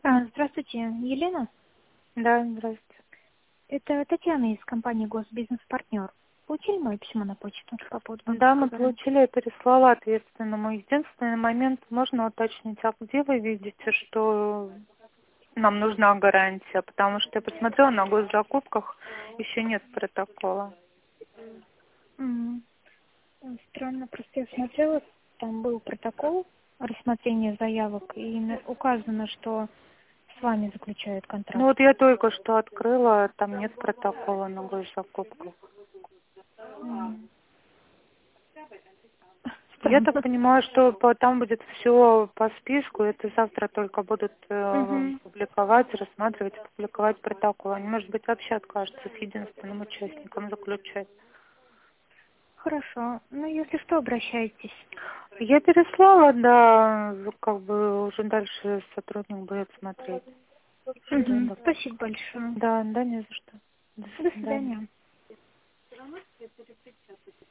Здравствуйте, Елена. Да, здравствуйте. Это Татьяна из компании «Госбизнес-партнер». Получили мое письмо на почту по поводу Да, банковской мы гарантии? получили, я переслала ответственному. Единственный момент, можно уточнить, а где вы видите, что нам нужна гарантия? Потому что я посмотрела на госзакупках, еще нет протокола. М, Странно, просто я смотрела, там был протокол рассмотрения заявок, и указано, что с вами заключают Ну контракт. вот я только что открыла, там нет протокола на госзакупках. М, Я так Странно. понимаю, что там будет все по списку, это завтра только будут Мгм. публиковать, рассматривать, публиковать протокол. Они, может быть, вообще откажутся с единственным участником заключать. Хорошо. Ну, если что, обращайтесь. Я переслала, да, как бы уже дальше сотрудник будет смотреть. Да, Мгм. да. Спасибо большое. Да, да, не за что. До До свидания. свидания.